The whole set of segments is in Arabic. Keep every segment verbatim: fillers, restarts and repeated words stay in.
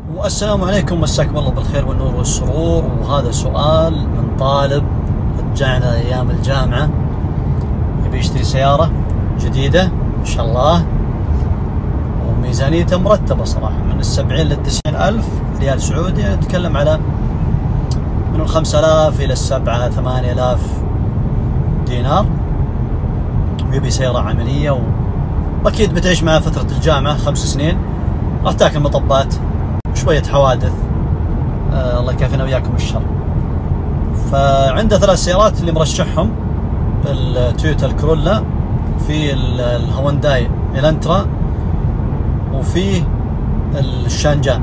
والسلام عليكم، مساكم الله بالخير والنور والسرور. وهذا سؤال من طالب رجعنا ايام الجامعة، يبي يشتري سيارة جديدة ان شاء الله، وميزانيته مرتبة صراحة من السبعين للتسعين ألف ريال سعودي. نتكلم على من الخمسة آلاف إلى السبعة ثمانية آلاف دينار، ويبي سيارة عملية، وأكيد بتعيش معها فترة الجامعة خمس سنين، راح تاكل مطبات وشوية حوادث، آه الله يكافينا وياكم الشر. فعنده ثلاث سيارات اللي مرشحهم: التويوتا الكرولا، في الهونداي الانترا، وفي الشانجان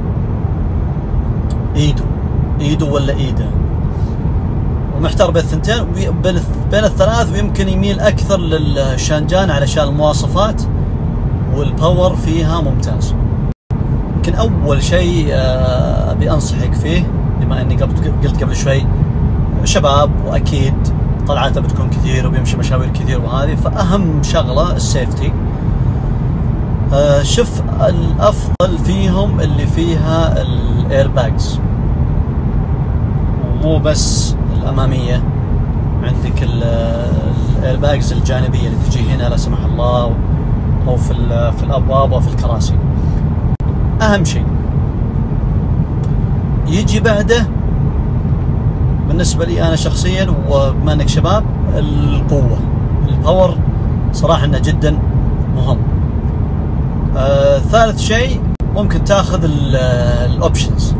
ايدو ايدو ولا ايدا، ومحتار بين الثنتين بين الثلاث، ويمكن يميل اكثر للشانجان علشان المواصفات والباور فيها ممتاز. يمكن اول شيء ابي انصحك فيه، بما اني قلت قبل شوي شباب واكيد طلعاته بتكون كثير وبيمشي مشاوير كثير وهذه، فاهم شغله السيفتي. شوف الافضل فيهم اللي فيها الايرباجز، ومو بس الاماميه، عندك الايرباجز الجانبيه اللي تجي هنا لا سمح الله، او في في الابواب او في الكراسي. اهم شيء يجي بعده بالنسبه لي انا شخصيا، وبما انك شباب، القوه الباور صراحه انه جدا مهم. آه، ثالث شيء ممكن تاخذ الاوبشنز،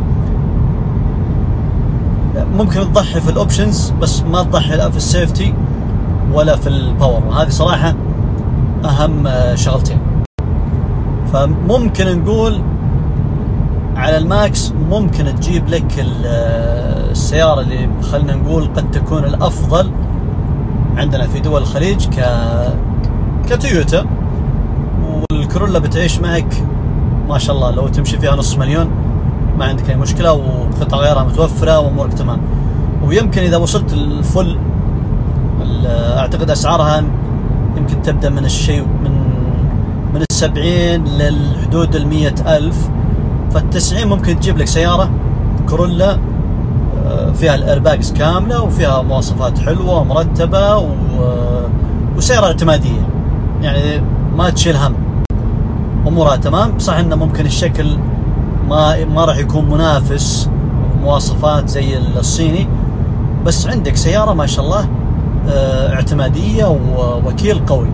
ممكن تضحي في الاوبشنز بس ما تضحي لا في السيفتي ولا في الباور، وهذه صراحه اهم شغلتين. فممكن نقول على الماكس ممكن تجيب لك السيارة اللي خلنا نقول قد تكون الافضل عندنا في دول الخليج ك كتويوتا، والكرولا بتعيش معك ما شاء الله، لو تمشي فيها نص مليون ما عندك اي مشكلة، وقطع غيارها متوفرة وامورك تمام. ويمكن اذا وصلت الفل اعتقد اسعارها يمكن تبدأ من الشيء من من السبعين للحدود المية ألف، فالتسعين ممكن تجيب لك سيارة كرولا فيها الأيرباجز كاملة وفيها مواصفات حلوة ومرتبة و... وسيارة اعتمادية، يعني ما تشيل هم، أمورها تمام. صح إنه ممكن الشكل ما ما راح يكون منافس ومواصفات زي الصيني، بس عندك سيارة ما شاء الله اعتمادية ووكيل قوي.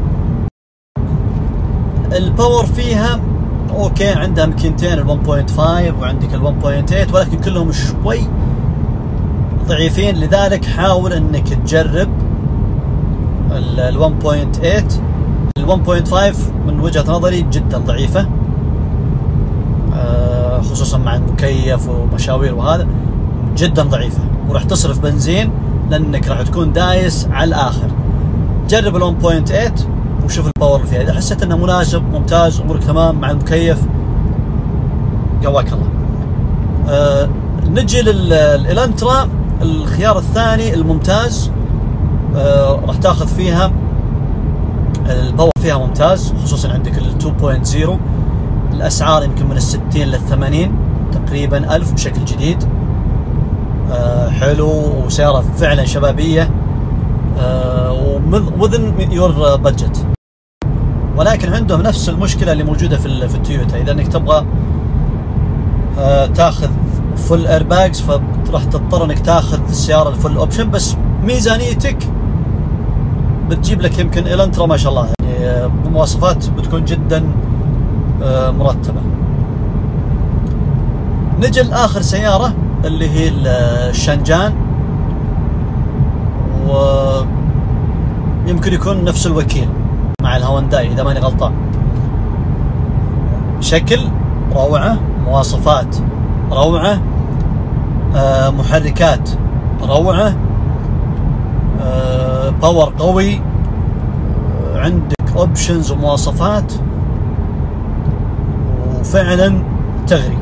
الباور فيها اوكي، عندها ماكينتين ال واحد نقطة خمسة وعندك ال واحد نقطة ثمانية، ولكن كلهم شوي ضعيفين، لذلك حاول انك تجرب ال واحد نقطة ثمانية. ال واحد نقطة خمسة من وجهة نظري جدا ضعيفة، خصوصا مع المكيف ومشاوير وهذا، جدا ضعيفة، وراح تصرف بنزين لانك راح تكون دايس على الاخر. جرب ال واحد نقطة ثمانية وشوف الباور اللي فيها، اذا حسيت انه مناسب ممتاز، امورك تمام مع المكيف، قواك الله. أه نجي للالانترا، الخيار الثاني الممتاز. أه راح تاخذ فيها الباور فيها ممتاز، خصوصا عندك ال اثنين نقطة صفر، الاسعار يمكن من الستين للثمانين تقريبا الف بشكل جديد. أه حلو، وسيارة فعلا شبابية، أه within your budget. ولكن عندهم نفس المشكلة اللي موجودة في في التويوتا، إذا إنك تبغى أه تاخذ فل ايرباجز فراح تضطر إنك تاخذ السيارة الفل اوبشن، بس ميزانيتك بتجيب لك يمكن الانترا ما شاء الله، يعني بمواصفات بتكون جدا أه مرتبة. نجي لآخر سيارة اللي هي الشانجان، ويمكن يكون نفس الوكيل مع الهونداي إذا ماني غلطان. شكل روعة، مواصفات روعة، آه محركات روعة، آه باور قوي، آه عندك اوبشنز ومواصفات، وفعلا تغري.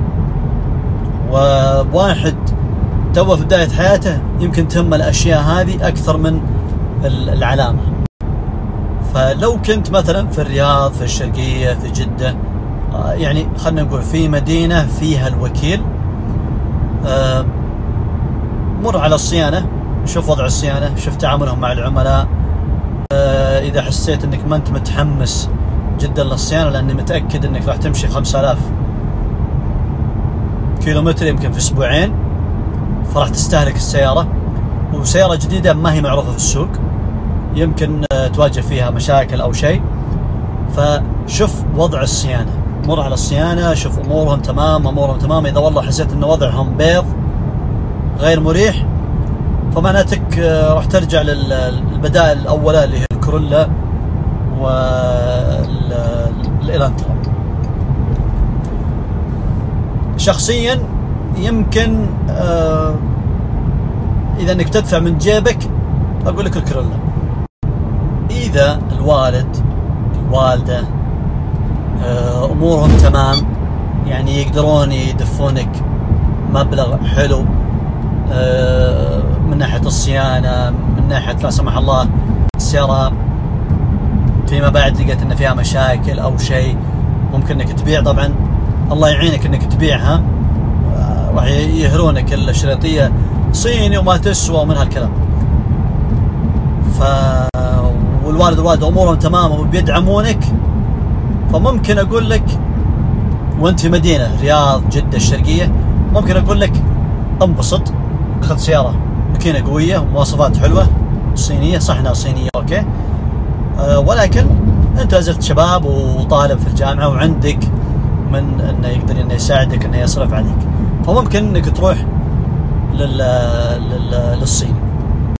وواحد توه في بداية حياته يمكن تهم الأشياء هذه أكثر من العلامة. فلو كنت مثلا في الرياض، في الشرقية، في جدة، يعني خلنا نقول في مدينة فيها الوكيل، مر على الصيانة، شوف وضع الصيانة، شوف تعاملهم مع العملاء. إذا حسيت أنك ما أنت متحمس جدا للصيانة، لأني متأكد أنك راح تمشي خمسة آلاف كيلومتر يمكن في أسبوعين، فراح تستهلك السيارة، وسيارة جديدة ما هي معروفة في السوق، يمكن تواجه فيها مشاكل أو شيء. فشوف وضع الصيانة، مر على الصيانة، شوف أمورهم تمام، أمورهم تمام. إذا والله حسيت أن وضعهم بيض غير مريح، فمعناتك راح ترجع للبدائل الأولى اللي هي الكورولا والإلانترا. شخصيا يمكن آه إذا أنك تدفع من جيبك أقول لك الكورولا. إذا الوالد الوالدة آه أمورهم تمام، يعني يقدرون يدفونك مبلغ حلو آه من ناحية الصيانة، من ناحية لا سمح الله السيارة فيما بعد لقيت أن فيها مشاكل أو شيء ممكن أنك تبيع، طبعا الله يعينك أنك تبيعها، آه راح يهرونك الشريطية صيني وما تسوى ومن هالكلام. ف والوالد والوالدة أمورهم تمام وبيدعمونك، فممكن أقول لك وأنت في مدينة رياض جدة الشرقية، ممكن أقول لك انبسط، خذ سيارة ماكينة قوية ومواصفات حلوة صينية، صح انها صينية اوكي، أه ولكن انت لازلت شباب وطالب في الجامعة وعندك من انه يقدر انه يساعدك انه يصرف عليك، فممكن انك تروح لل... لل... للصين.